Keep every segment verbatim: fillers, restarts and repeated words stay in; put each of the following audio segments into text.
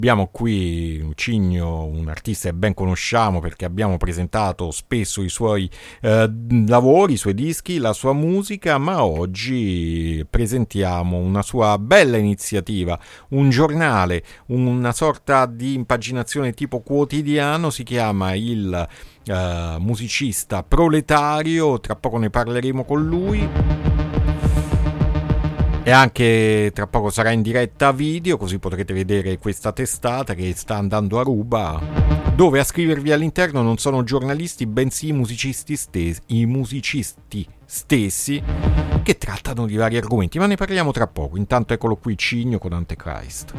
Abbiamo qui Cigno, un artista che ben conosciamo perché abbiamo presentato spesso i suoi eh, lavori, i suoi dischi, la sua musica, ma oggi presentiamo una sua bella iniziativa, un giornale, una sorta di impaginazione tipo quotidiano, si chiama il eh, Musicista Proletario, tra poco ne parleremo con lui. E anche tra poco sarà in diretta video, così potrete vedere questa testata che sta andando a ruba, dove a scrivervi all'interno non sono giornalisti, bensì i musicisti stessi, i musicisti stessi che trattano di vari argomenti, ma ne parliamo tra poco. Intanto eccolo qui Cigno con Antichrist.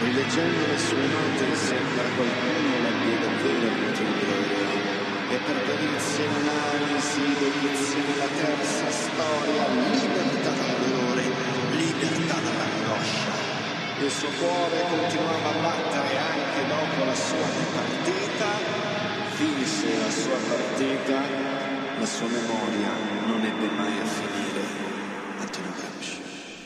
rileggendo le sue note sembra qualcuno l'abbia davvero avuto in gloria, e per perizia in analisi, delizia nella terza storia, libertà dal dolore, libertà dall'angoscia. Il suo cuore continuava a battere anche dopo la sua partita, finse la sua partita, la sua memoria non ebbe mai a finire. Antonio Gramsci.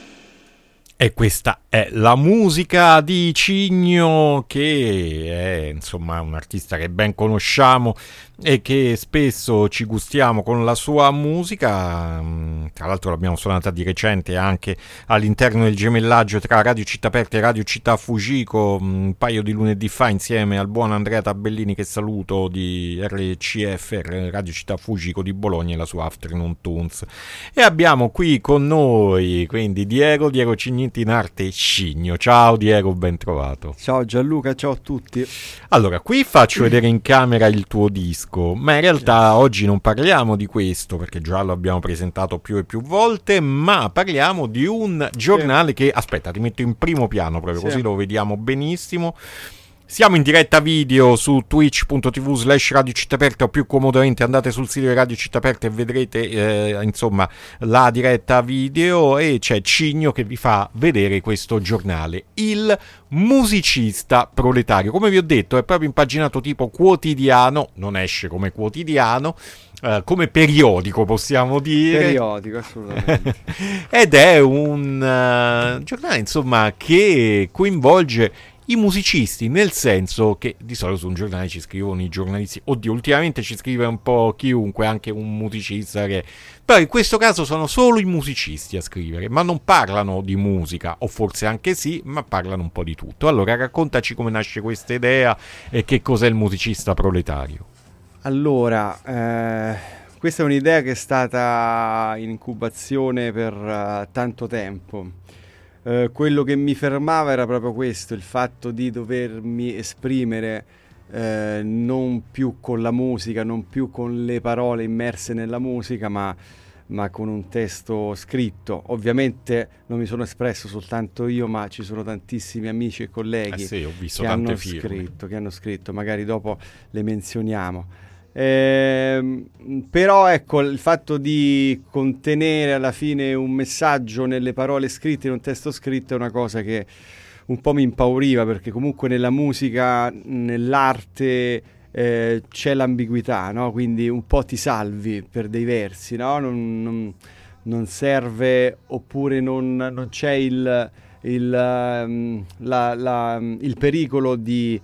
E questa è la musica di Cigno, che è insomma un artista che ben conosciamo e che spesso ci gustiamo con la sua musica. Tra l'altro l'abbiamo suonata di recente anche all'interno del gemellaggio tra Radio Città Aperta e Radio Città Fujiko un paio di lunedì fa, insieme al buon Andrea Tabellini, che saluto, di R C F, Radio Città Fujiko di Bologna, e la sua Afternoon Tunes. E abbiamo qui con noi quindi Diego Diego Cignetti in arte Cigno. Ciao Diego, ben trovato. Ciao Gianluca, ciao a tutti. Allora, qui faccio vedere in camera il tuo disco, ma in realtà oggi non parliamo di questo, perché già lo abbiamo presentato più e più volte, ma parliamo di un giornale sì. che, aspetta, ti metto in primo piano proprio, sì. così lo vediamo benissimo. Siamo in diretta video su twitch punto tv slash Radio Città Aperta, o più comodamente andate sul sito di Radio Città Aperta e vedrete eh, insomma la diretta video, e c'è Cigno che vi fa vedere questo giornale, il musicista proletario. Come vi ho detto, è proprio impaginato tipo quotidiano, non esce come quotidiano, Uh, come periodico possiamo dire, periodico assolutamente ed è un uh, giornale insomma che coinvolge i musicisti, nel senso che di solito su un giornale ci scrivono i giornalisti, oddio ultimamente ci scrive un po' chiunque, anche un musicista, che però in questo caso sono solo i musicisti a scrivere, ma non parlano di musica, o forse anche sì, ma parlano un po' di tutto. Allora raccontaci come nasce questa idea e che cos'è il musicista proletario. Allora, eh, questa è un'idea che è stata in incubazione per uh, tanto tempo. Uh, quello che mi fermava era proprio questo, il fatto di dovermi esprimere uh, non più con la musica, non più con le parole immerse nella musica, ma, ma con un testo scritto. Ovviamente non mi sono espresso soltanto io, ma ci sono tantissimi amici e colleghi eh sì, ho visto che, tante hanno scritto, che hanno scritto, magari dopo le menzioniamo. Eh, però ecco, il fatto di contenere alla fine un messaggio nelle parole scritte, in un testo scritto, è una cosa che un po' mi impauriva, perché comunque nella musica, nell'arte eh, c'è l'ambiguità, no? Quindi un po' ti salvi per dei versi, no? non, non, non serve, oppure non, non c'è il, il, um, la, la, il pericolo di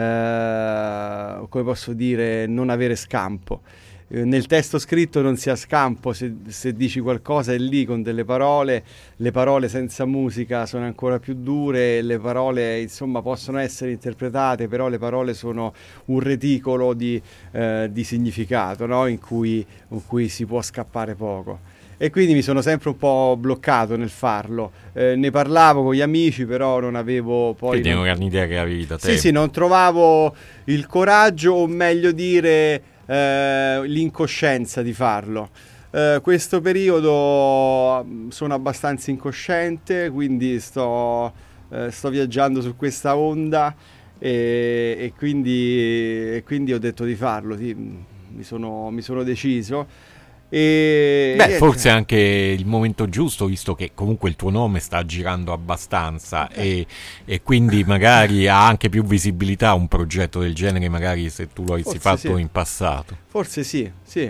Uh, come posso dire, non avere scampo. Uh, nel testo scritto non si ha scampo, se, se dici qualcosa è lì con delle parole, le parole senza musica sono ancora più dure, le parole insomma possono essere interpretate, però le parole sono un reticolo di, uh, di significato, no? in, cui, in cui si può scappare poco. E quindi mi sono sempre un po' bloccato nel farlo. Eh, ne parlavo con gli amici, però non avevo poi... Quindi non... è un'idea che avevi da te. Sì, sì, non trovavo il coraggio, o meglio dire eh, l'incoscienza di farlo. Eh, questo periodo sono abbastanza incosciente, quindi sto, eh, sto viaggiando su questa onda e, e, quindi, e quindi ho detto di farlo, sì, mi sono, mi sono deciso. E beh, forse è anche il momento giusto, visto che comunque il tuo nome sta girando abbastanza eh. e, e quindi magari ha anche più visibilità un progetto del genere, magari se tu lo avessi fatto sì. in passato. Forse sì, sì.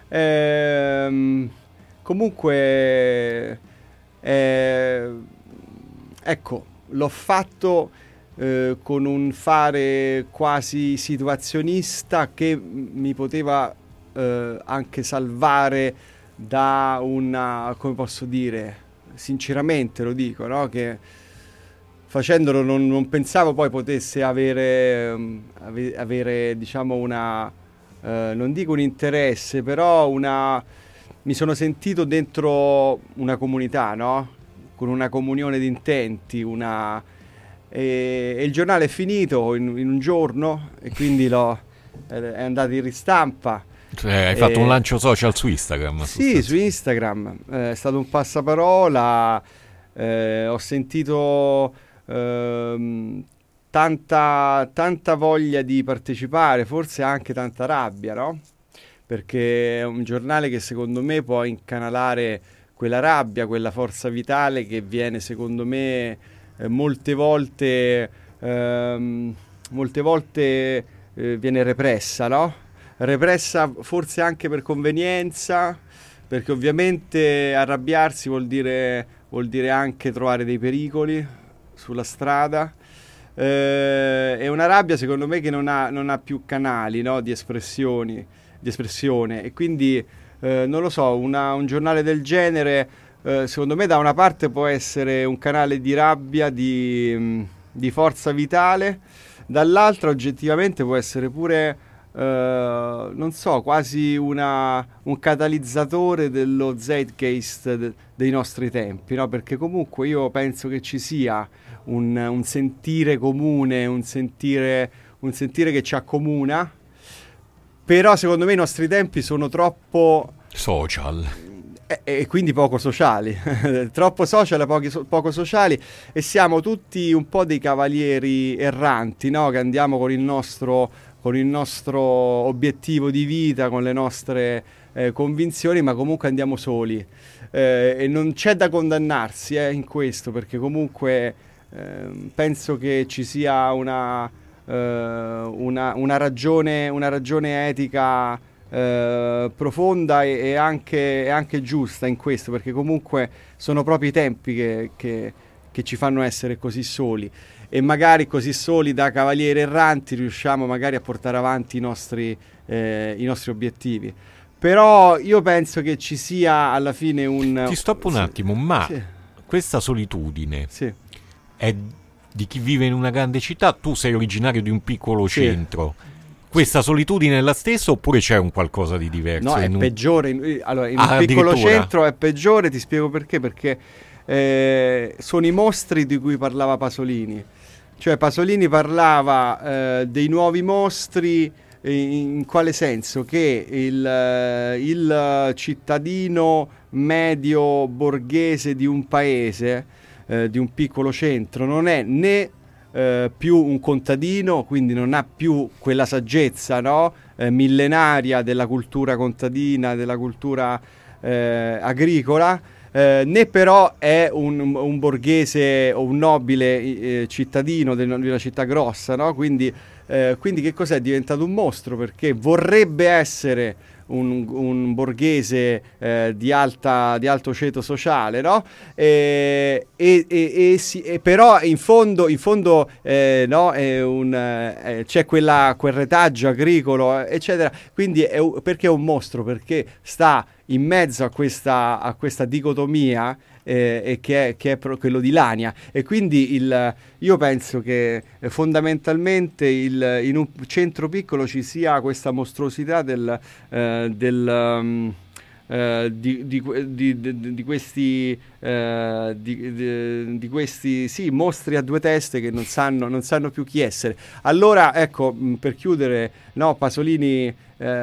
Ehm, comunque eh, ecco, l'ho fatto eh, con un fare quasi situazionista che mi poteva Uh, anche salvare da una, come posso dire, sinceramente lo dico, no? Che facendolo non, non pensavo poi potesse avere, um, ave, avere diciamo una, uh, non dico un interesse, però una, mi sono sentito dentro una comunità, no? Con una comunione di intenti, una, e, e il giornale è finito in, in un giorno, e quindi l'ho, è andato in ristampa. Cioè, hai fatto eh, un lancio social su Instagram? Sì, su Instagram, eh, è stato un passaparola, eh, ho sentito ehm, tanta, tanta voglia di partecipare, forse anche tanta rabbia, no? Perché è un giornale che secondo me può incanalare quella rabbia, quella forza vitale che viene secondo me eh, molte volte, ehm, molte volte eh, viene repressa, no? Repressa forse anche per convenienza, perché ovviamente arrabbiarsi vuol dire, vuol dire anche trovare dei pericoli sulla strada. Eh, è una rabbia secondo me che non ha, non ha più canali, no? Di espressioni, di espressione, e quindi eh, non lo so, una, un giornale del genere eh, secondo me da una parte può essere un canale di rabbia, di, mh, di forza vitale, dall'altra oggettivamente può essere pure eh, non so, quasi una, un catalizzatore dello zeitgeist de, dei nostri tempi, no? Perché comunque io penso che ci sia un, un sentire comune, un sentire, un sentire che ci accomuna. Però secondo me i nostri tempi sono troppo social e, e quindi poco sociali, troppo social e pochi, so, poco sociali, e siamo tutti un po' dei cavalieri erranti, no? Che andiamo con il nostro, con il nostro obiettivo di vita, con le nostre eh, convinzioni, ma comunque andiamo soli. Eh, e non c'è da condannarsi eh, in questo, perché comunque eh, penso che ci sia una... Uh, una, una, ragione, una ragione etica uh, profonda e, e, anche, e anche giusta in questo, perché comunque sono proprio i tempi che, che, che ci fanno essere così soli, e magari così soli da cavalieri erranti riusciamo magari a portare avanti i nostri, eh, i nostri obiettivi. Però io penso che ci sia alla fine un... Ti stoppo un sì, attimo, ma sì, questa solitudine sì, è di chi vive in una grande città? Tu sei originario di un piccolo sì, centro. Questa solitudine è la stessa oppure c'è un qualcosa di diverso? no, è in un... peggiore. In, allora, in Ah, un piccolo addirittura? centro è peggiore, ti spiego perché. Perché eh, sono i mostri di cui parlava Pasolini. Cioè Pasolini parlava eh, dei nuovi mostri eh, in quale senso? Che il, eh, il cittadino medio borghese di un paese, eh, di un piccolo centro, non è né eh, più un contadino, quindi non ha più quella saggezza, no? eh, millenaria della cultura contadina, della cultura eh, agricola, eh, né però è un, un borghese o un nobile eh, cittadino di una città grossa, no? Quindi, eh, quindi che cos'è? È diventato un mostro, perché vorrebbe essere un, un borghese eh, di, alta, di alto ceto sociale, no? E, e, e, e, si, e però in fondo, in fondo eh, no, è un, eh, c'è quella, quel retaggio agricolo, eccetera. Quindi è, perché è un mostro? Perché sta in mezzo a questa, a questa dicotomia eh, e che è, che è pro, quello di Lania, e quindi il, io penso che eh, fondamentalmente il, in un centro piccolo ci sia questa mostruosità del, eh, del um, eh, di, di, di, di, di questi eh, di, di, di questi sì, mostri a due teste che non sanno, non sanno più chi essere. Allora ecco, mh, per chiudere, no, Pasolini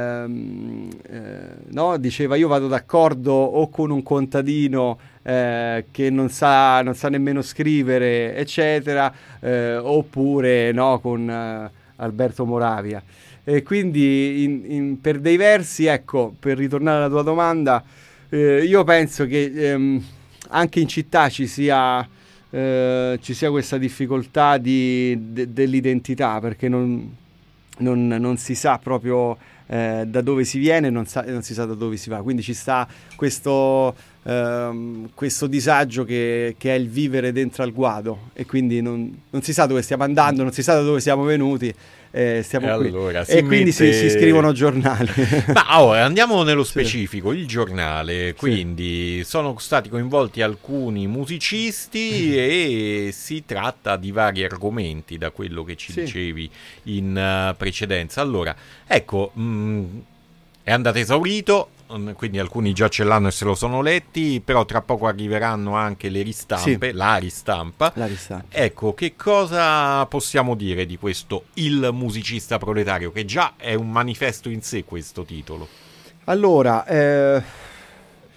Ehm, eh, no, diceva: io vado d'accordo o con un contadino eh, che non sa, non sa nemmeno scrivere, eccetera, eh, oppure no, con eh, Alberto Moravia. E quindi in, in, per dei versi, ecco, per ritornare alla tua domanda, eh, io penso che ehm, anche in città ci sia, eh, ci sia questa difficoltà di, de, dell'identità, perché non, non, non si sa proprio Eh, da dove si viene, non, sa, non si sa da dove si va, quindi ci sta questo, ehm, questo disagio che, che è il vivere dentro al guado, e quindi non, non si sa dove stiamo andando, non si sa da dove siamo venuti, eh, stiamo e qui allora, e quindi mette... si, si scrivono giornali. Ma ora andiamo nello Sì. specifico. Il giornale, quindi sì, sono stati coinvolti alcuni musicisti e si tratta di vari argomenti, da quello che ci sì. dicevi in uh, precedenza. Allora, ecco, mh, è andato esaurito, quindi alcuni già ce l'hanno e se lo sono letti, però tra poco arriveranno anche le ristampe, sì. la ristampa. La ristampa. Ecco, che cosa possiamo dire di questo Il musicista proletario, che già è un manifesto in sé questo titolo? Allora, eh,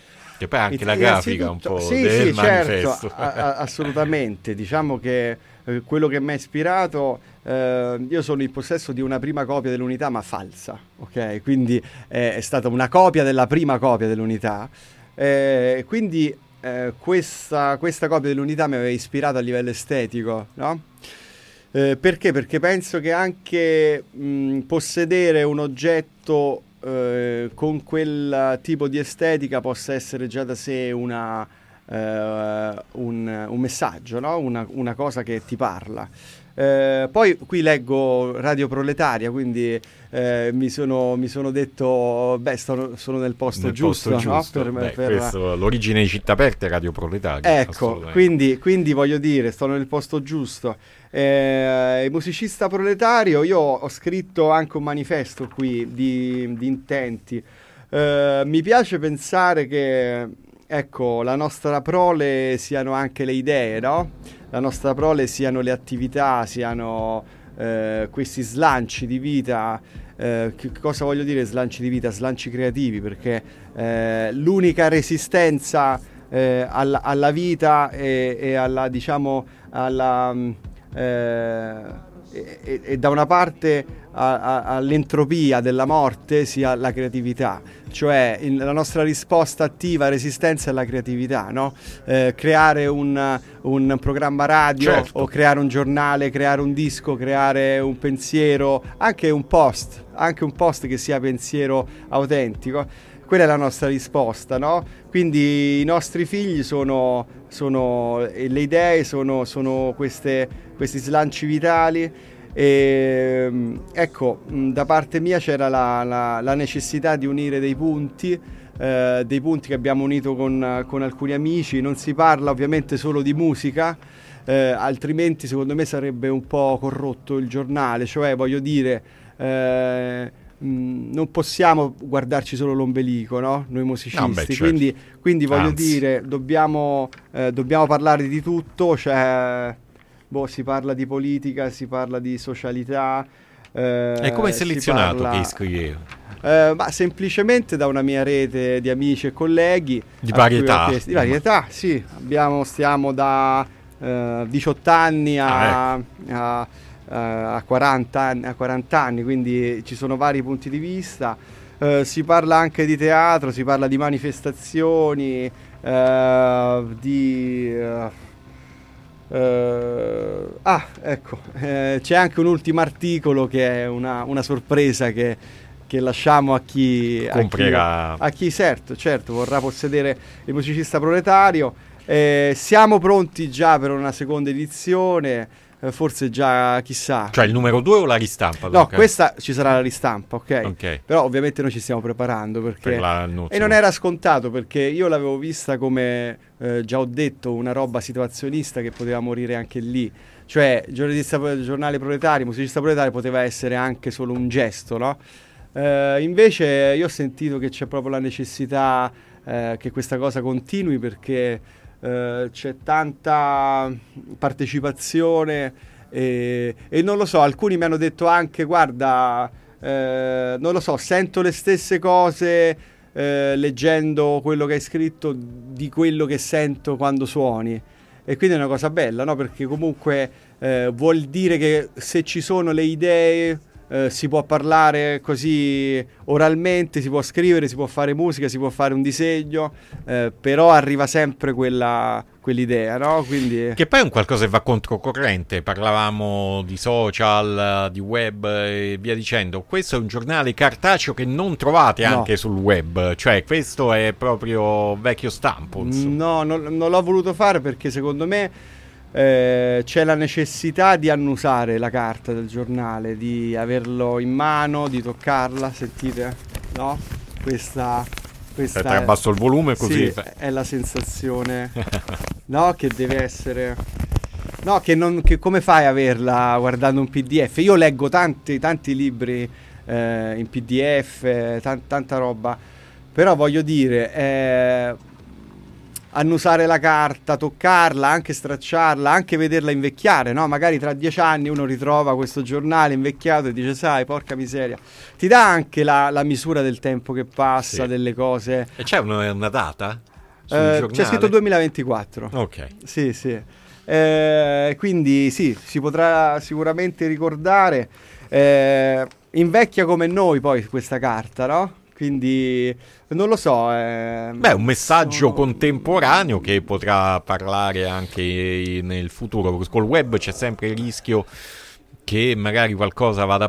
Che poi anche It- la grafica un po' sì, del sì, manifesto. certo, a- a- assolutamente. Diciamo che eh, quello che mi ha ispirato, eh, io sono in possesso di una prima copia dell'unità, ma falsa, ok? Quindi eh, è stata una copia della prima copia dell'unità. Eh, quindi eh, questa, questa copia dell'unità mi aveva ispirato a livello estetico, no? Eh, perché? Perché penso che anche mh, possedere un oggetto eh, con quel tipo di estetica possa essere già da sé una, eh, un, un messaggio, no? Una, una cosa che ti parla. Eh, poi qui leggo Radio Proletaria, quindi eh, mi, sono, mi sono detto, beh, sto, sono nel posto Nel giusto, posto no? giusto. Per- Beh, per- questo, l'origine di Città Aperte è Radio Proletaria. Ecco, assolutamente. quindi, quindi voglio dire, sto nel posto giusto. Eh, musicista proletario, io ho scritto anche un manifesto qui di, di intenti. Eh, mi piace pensare che, ecco, la nostra prole siano anche le idee, no? La nostra prole siano le attività, siano eh, questi slanci di vita. Eh, che cosa voglio dire slanci di vita? Slanci creativi, perché eh, l'unica resistenza eh, alla, alla vita e, e alla, diciamo, alla... Eh, e, e, e da una parte a, a, all'entropia della morte sia la creatività, cioè il, la nostra risposta attiva, resistenza è la creatività, no? Eh, creare un, un programma radio, certo, o creare un giornale, creare un disco, creare un pensiero, anche un post, anche un post che sia pensiero autentico. Quella è la nostra risposta, no? Quindi i nostri figli sono, sono e le idee sono, sono queste, questi slanci vitali. E, ecco, da parte mia c'era la, la, la necessità di unire dei punti, eh, dei punti che abbiamo unito con, con alcuni amici. Non si parla ovviamente solo di musica, eh, altrimenti secondo me sarebbe un po' corrotto il giornale, cioè voglio dire... Eh, non possiamo guardarci solo l'ombelico, no? Noi musicisti, no, beh, certo. quindi, quindi voglio Anzi. dire, dobbiamo, eh, dobbiamo parlare di tutto, cioè, boh, si parla di politica, si parla di socialità. Eh, E come hai selezionato parla, chi scriveva? Eh, ma semplicemente da una mia rete di amici e colleghi. Di a cui ho varietà. chiesto- Di varietà, sì. Abbiamo, stiamo da eh, diciotto anni a... Ah, ecco. a a quaranta anni, a quaranta anni, quindi ci sono vari punti di vista. Uh, si parla anche di teatro, si parla di manifestazioni, uh, di... Uh, uh, ah, ecco, eh, c'è anche un ultimo articolo che è una, una sorpresa che, che lasciamo a chi... Comprerà. A chi, a chi certo, certo, vorrà possedere il musicista proletario. Eh, siamo pronti già per una seconda edizione. Forse già, chissà. Cioè il numero due o la ristampa? No, Okay. questa ci sarà la ristampa, ok? Ok. Però ovviamente noi ci stiamo preparando perché... Per l'annuncio. E non era scontato perché io l'avevo vista come, eh, già ho detto, una roba situazionista che poteva morire anche lì. Cioè, giornalista, giornale proletario, musicista proletario poteva essere anche solo un gesto, no? Eh, invece io ho sentito che c'è proprio la necessità eh, che questa cosa continui perché... Uh, c'è tanta partecipazione e, e non lo so, alcuni mi hanno detto anche guarda, eh, non lo so, sento le stesse cose eh, leggendo quello che hai scritto di quello che sento quando suoni, e quindi è una cosa bella, no? Perché comunque eh, vuol dire che se ci sono le idee eh, si può parlare così oralmente, si può scrivere, si può fare musica, si può fare un disegno, eh, però arriva sempre quella, quell'idea, no? Quindi... Che poi è un qualcosa che va controcorrente, parlavamo di social, di web e via dicendo. Questo è un giornale cartaceo che non trovate No. anche sul web, cioè questo è proprio vecchio stampo, insomma. No, non, non l'ho voluto fare perché secondo me eh, c'è la necessità di annusare la carta del giornale, di averlo in mano, di toccarla, sentite, no? Questa, questa Aspetta, è, abbasso il volume così. sì, è la sensazione, no? Che deve essere... No, che, non, che come fai a averla guardando un P D F? Io leggo tanti, tanti libri eh, in P D F, tan- tanta roba, però voglio dire... Eh, annusare la carta, toccarla, anche stracciarla, anche vederla invecchiare, no? Magari tra dieci anni uno ritrova questo giornale invecchiato e dice sai, porca miseria. Ti dà anche la, la misura del tempo che passa, Sì. delle cose. E c'è una, una data? sul Eh, giornale? c'è scritto duemilaventiquattro. Ok. Sì, sì. Eh, quindi sì, si potrà sicuramente ricordare. Eh, invecchia come noi poi questa carta, no? Quindi non lo so. Eh, Beh, un messaggio sono- contemporaneo che potrà parlare anche nel futuro. Col web c'è sempre il rischio che magari qualcosa vada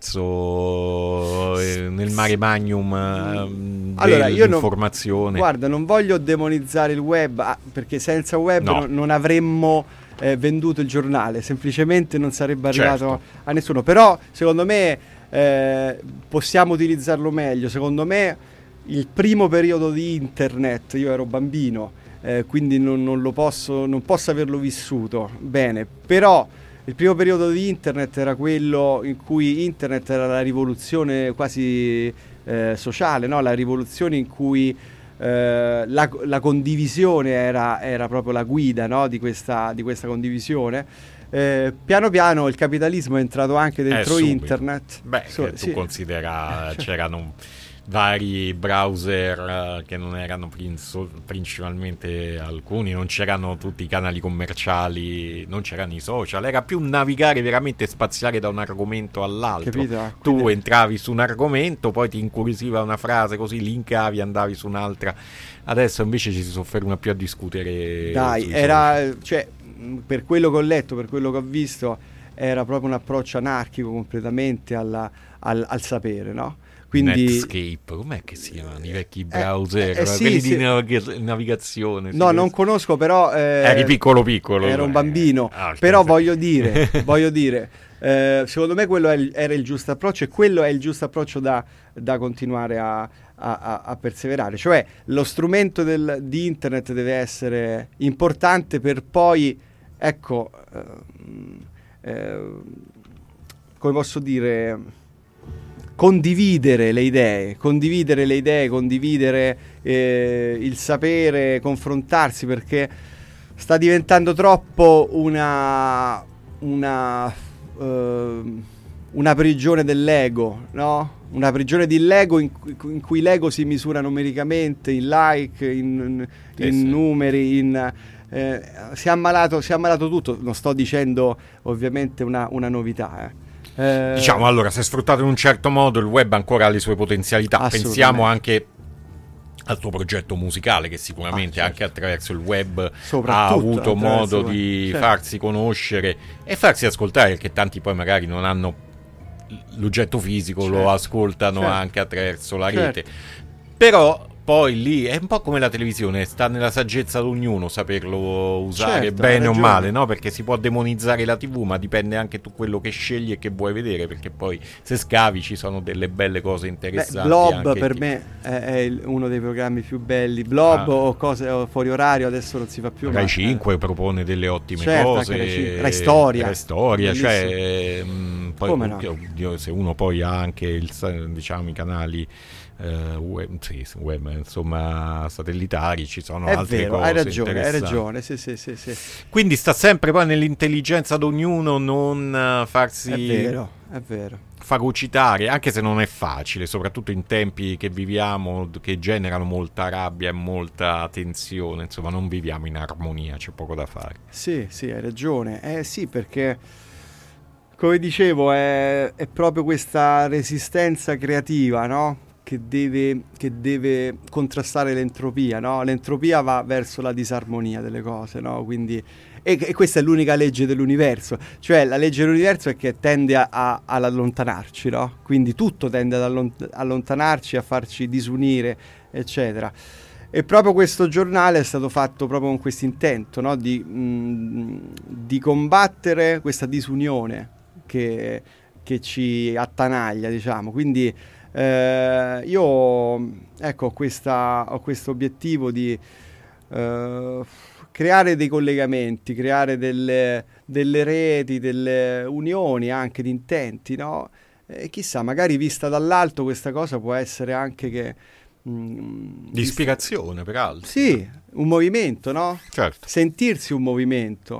perso eh, nel mare magnum eh, Allora, io non- dell'informazione. Guarda, non voglio demonizzare il web, ah, perché senza web No. non, non avremmo eh, venduto il giornale, semplicemente non sarebbe arrivato Certo. a nessuno. Però, secondo me, eh, possiamo utilizzarlo meglio. Secondo me, il primo periodo di internet, io ero bambino, eh, quindi non, non lo posso, non posso averlo vissuto bene, però il primo periodo di internet era quello in cui internet era la rivoluzione quasi eh, sociale, no? La rivoluzione in cui eh, la, la condivisione era, era proprio la guida, no? di, questa, di questa condivisione. Eh, piano piano il capitalismo è entrato anche dentro subito. internet. Beh, So- che tu sì. considera, Cioè- c'erano vari browser eh, che non erano prin- so- principalmente alcuni, non c'erano tutti i canali commerciali, non c'erano i social, era più navigare veramente, spaziare da un argomento all'altro. Capito? Tu Quindi- entravi su un argomento, poi ti incuriosiva una frase, così linkavi, andavi su un'altra. Adesso invece ci si sofferma più a discutere. Dai, sui era, cioè, mh, per quello che ho letto, per quello che ho visto, era proprio un approccio anarchico completamente alla- al, al sapere, no? Quindi Netscape, com'è che si chiamano i vecchi browser, eh, eh, sì, quelli sì. di navig- navigazione? no, sì, non che- conosco, però eh, Eri piccolo piccolo. ero un eh. bambino, Ah, ok, però sì. voglio dire, voglio dire, eh, secondo me quello è il- era il giusto approccio e quello è il giusto approccio da, da continuare a, a- a- a perseverare. Cioè lo strumento del- di internet deve essere importante per poi, ecco, ehm, eh, come posso dire, condividere le idee, condividere le idee, condividere eh, il sapere, confrontarsi, perché sta diventando troppo una una ehm, una prigione dell'ego, no? Una prigione dell'ego in cui, in cui l'ego si misura numericamente, in like, in, in Eh sì. numeri, in eh, si è ammalato, si è ammalato tutto. Non sto dicendo ovviamente una, una novità, eh. Eh, Diciamo, allora, se sfruttato in un certo modo, il web ancora ha le sue potenzialità. Assolutamente. Pensiamo anche al tuo progetto musicale, che sicuramente Ah, certo. anche attraverso il web ha Soprattutto avuto attraverso modo il web, di certo. farsi conoscere e farsi ascoltare, perché tanti poi magari non hanno l'oggetto fisico, Certo. lo ascoltano Certo. anche attraverso la Certo. rete. Però poi lì è un po' come la televisione, sta nella saggezza di ognuno saperlo usare Certo, hai bene o ragione. male, no? Perché si può demonizzare la tivù, ma dipende anche tu quello che scegli e che vuoi vedere, perché poi se scavi ci sono delle belle cose Beh, interessanti. Blob anche per che- me è, è il- uno dei programmi più belli. Blob Ah. o cose o fuori orario adesso non si fa più. Rai ma- cinque propone delle ottime Certo, cose. anche Rai cinque. Rai Storia. Rai Storia, Bellissimo. cioè mh, poi Come no? oddio, se uno poi ha anche il, sa- diciamo i canali eh, web, sì, web, insomma satellitari, ci sono È altre vero, cose hai ragione, hai interessanti. ragione. Sì, sì, sì, sì. Quindi sta sempre poi nell'intelligenza di ognuno non eh, farsi È vero, è vero. fagocitare, anche se non è facile, soprattutto in tempi che viviamo, che generano molta rabbia e molta tensione, insomma non viviamo in armonia, c'è poco da fare. Sì, sì, hai ragione. Eh sì, perché come dicevo è, è proprio questa resistenza creativa, no? Che deve, che deve contrastare l'entropia, no? L'entropia va verso la disarmonia delle cose, no? Quindi, e, e questa è l'unica legge dell'universo, cioè la legge dell'universo è che tende a, a- ad allontanarci, no? Quindi tutto tende ad allont- allontanarci, a farci disunire, eccetera. E proprio questo giornale è stato fatto proprio con questo intento, no? Di, mh, di combattere questa disunione che, che ci attanaglia, diciamo. Quindi eh, io ecco, ho questa, ho questo obiettivo di eh, creare dei collegamenti, creare delle, delle reti, delle unioni anche di intenti, no? E chissà, magari vista dall'alto questa cosa può essere anche che mh, Di ispirazione per altri. sì, un movimento, no? Certo. Sentirsi un movimento.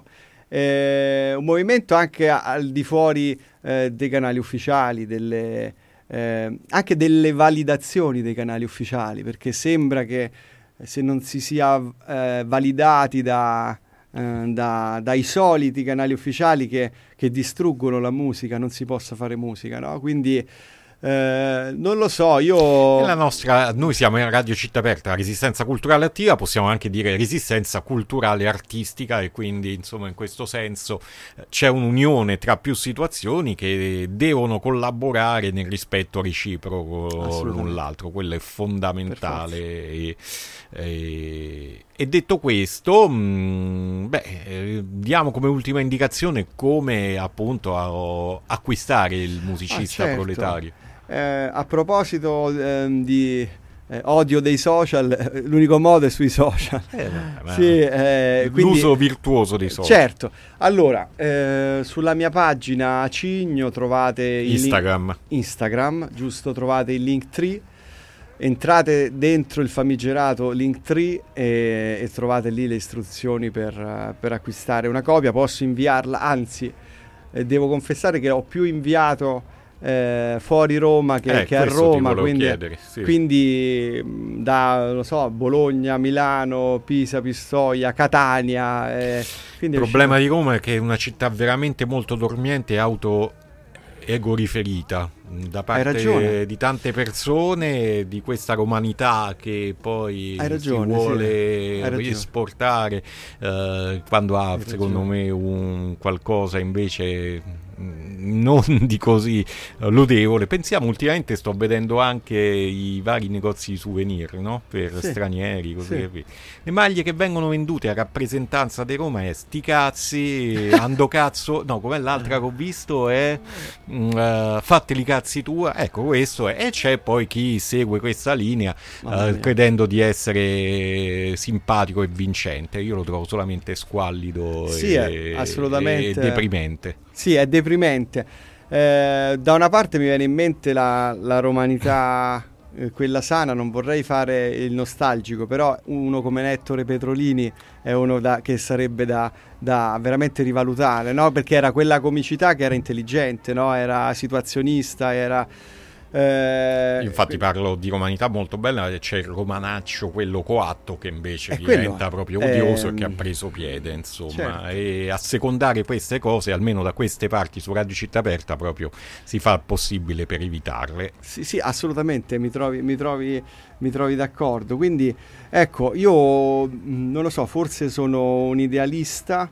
Eh, un movimento anche a- al di fuori eh, dei canali ufficiali, delle, eh, anche delle validazioni dei canali ufficiali, perché sembra che se non si sia eh, validati da, eh, da, dai soliti canali ufficiali che, che distruggono la musica, non si possa fare musica, no? Quindi eh, non lo so, io... La nostra, noi siamo in Radio Città Aperta, la resistenza culturale attiva, possiamo anche dire resistenza culturale artistica, e quindi insomma in questo senso c'è un'unione tra più situazioni che devono collaborare nel rispetto reciproco l'un l'altro, quello è fondamentale. E, e, e detto questo, mh, beh, diamo come ultima indicazione come appunto a, acquistare il musicista ah, certo. proletario. Eh, a proposito eh, di eh, odio dei social, l'unico modo è sui social. Eh, sì, eh, l'uso quindi, virtuoso dei social. Certo. Allora, eh, sulla mia pagina Cigno trovate Instagram. Il link, Instagram, giusto, trovate il Linktree. Entrate dentro il famigerato Linktree e, e trovate lì le istruzioni per, per acquistare una copia. Posso inviarla, anzi, eh, devo confessare che ho più inviato Eh, fuori Roma che, eh, che a Roma, quindi, chiedere, sì. quindi da non so, Bologna, Milano, Pisa, Pistoia, Catania. Eh, il problema di Roma è che è una città veramente molto dormiente e auto egoriferita da parte di tante persone, di questa romanità che poi ragione, si vuole sì. esportare eh, quando ha, secondo me, un qualcosa invece non di così lodevole. Pensiamo, ultimamente sto vedendo anche i vari negozi di souvenir, no? Per sì. stranieri, così sì. le maglie che vengono vendute a rappresentanza di Roma è sti cazzi, ando cazzo, no, com'è l'altra che ho visto è uh, fateli cazzi tua, ecco questo è. E c'è poi chi segue questa linea uh, credendo di essere simpatico e vincente. Io lo trovo solamente squallido sì, e, assolutamente. e deprimente. Sì, è deprimente. Eh, da una parte mi viene in mente la, la romanità, eh, quella sana, non vorrei fare il nostalgico, però uno come Nettore Petrolini è uno da, che sarebbe da, da veramente rivalutare, no? Perché era quella comicità che era intelligente, no? Era situazionista, era... Eh, infatti parlo di romanità molto bella, c'è il romanaccio, quello coatto, che invece diventa quello, proprio odioso, eh, e che ha preso piede, insomma, certo. E a secondare queste cose, almeno da queste parti su Radio Città Aperta, proprio si fa il possibile per evitarle. Sì, sì, assolutamente, mi trovi, mi trovi, mi trovi d'accordo. Quindi ecco, io non lo so, forse sono un idealista,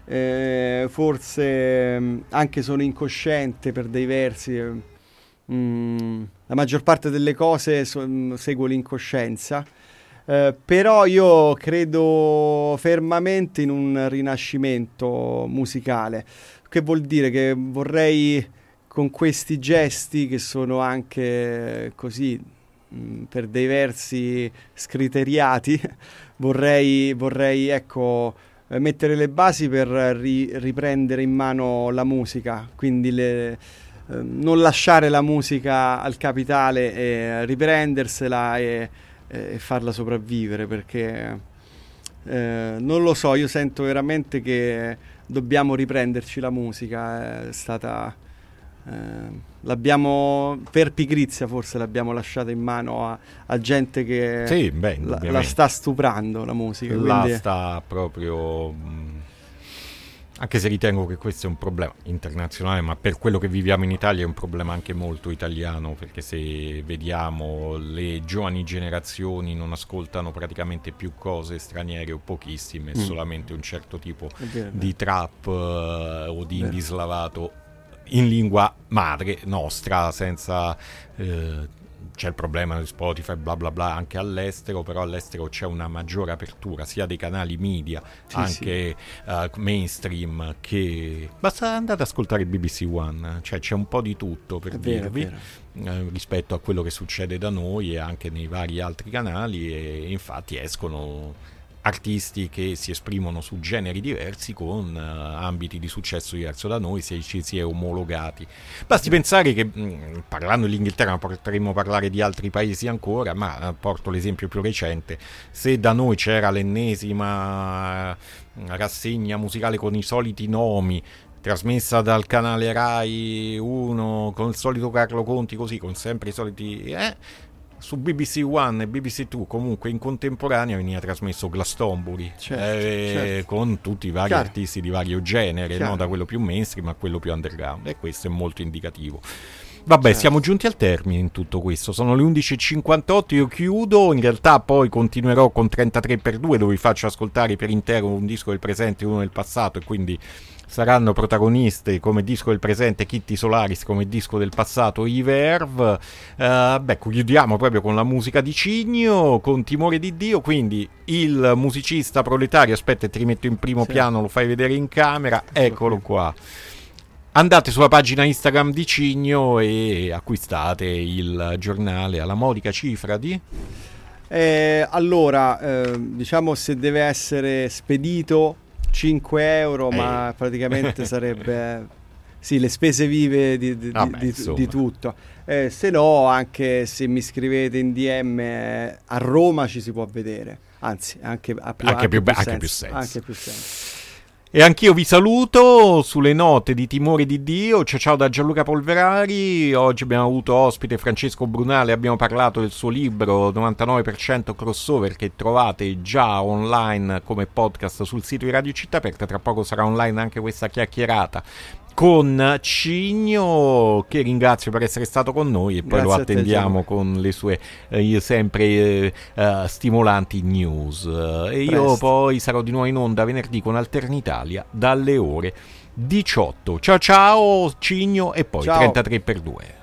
eh, forse anche sono incosciente per dei versi. Mm, la maggior parte delle cose so, seguo l'incoscienza, eh, però io credo fermamente in un rinascimento musicale, che vuol dire che vorrei, con questi gesti che sono anche così mh, per dei versi scriteriati, vorrei, vorrei ecco mettere le basi per ri- riprendere in mano la musica, quindi le non lasciare la musica al capitale e riprendersela e, e farla sopravvivere, perché eh, non lo so, io sento veramente che dobbiamo riprenderci la musica. È stata eh, l'abbiamo per pigrizia, forse l'abbiamo lasciata in mano a, a gente che sì, beh, la, la sta stuprando la musica, la quindi... sta proprio... Anche se ritengo che questo è un problema internazionale, ma per quello che viviamo in Italia è un problema anche molto italiano, perché se vediamo le giovani generazioni non ascoltano praticamente più cose straniere o pochissime, mm. solamente un certo tipo vero, di trap uh, o di indie slavato in lingua madre nostra, senza... Uh, c'è il problema di Spotify, bla bla bla, anche all'estero, però all'estero c'è una maggiore apertura sia dei canali media, sì, anche sì. Uh, mainstream, che basta andare ad ascoltare il B B C One, cioè c'è un po' di tutto, per è dirvi vero, uh, rispetto a quello che succede da noi e anche nei vari altri canali, e infatti escono artisti che si esprimono su generi diversi con uh, ambiti di successo diverso da noi, se ci si è omologati. Basti pensare che, mh, parlando dell'Inghilterra, potremmo parlare di altri paesi ancora, ma uh, porto l'esempio più recente. Se da noi c'era l'ennesima uh, rassegna musicale con i soliti nomi, trasmessa dal canale Rai uno con il solito Carlo Conti, così, con sempre i soliti... Eh, su B B C One e B B C Two comunque in contemporanea veniva trasmesso Glastonbury, certo, eh, certo. con tutti i vari Chiaro. artisti di vario genere, Chiaro. no? Da quello più mainstream a quello più underground, e questo è molto indicativo. Vabbè, Certo. siamo giunti al termine in tutto questo, sono le undici e cinquantotto, io chiudo, in realtà poi continuerò con trentatré per due dove vi faccio ascoltare per intero un disco del presente e uno del passato, e quindi saranno protagoniste come disco del presente Kitty Solaris, come disco del passato i Verve. Uh, beh, chiudiamo proprio con la musica di Cigno, con Timore di Dio, quindi il musicista proletario, aspetta ti rimetto in primo sì. piano, lo fai vedere in camera, eccolo qua. Andate sulla pagina Instagram di Cigno e acquistate il giornale alla modica cifra di... Eh, allora, eh, diciamo se deve essere spedito cinque euro, Ehi. ma praticamente sarebbe sì, le spese vive di, di, Vabbè, di, insomma. di tutto. Eh, se no, anche se mi scrivete in D M eh, a Roma ci si può vedere, anzi anche, a più, Anche più be- anche senso, più senso. anche più senso. E anch'io vi saluto sulle note di Timore di Dio. Ciao ciao da Gianluca Polverari. Oggi abbiamo avuto ospite Francesco Brunale, abbiamo parlato del suo libro novantanove per cento Crossover, che trovate già online come podcast sul sito di Radio Città Aperta. Tra poco sarà online anche questa chiacchierata con Cigno, che ringrazio per essere stato con noi, e poi Grazie lo a te, attendiamo Gianluca. con le sue eh, sempre eh, eh, stimolanti news. E io Presto. poi sarò di nuovo in onda venerdì con Alternitalia dalle ore diciotto. Ciao ciao Cigno, e poi Ciao. trentatré per due.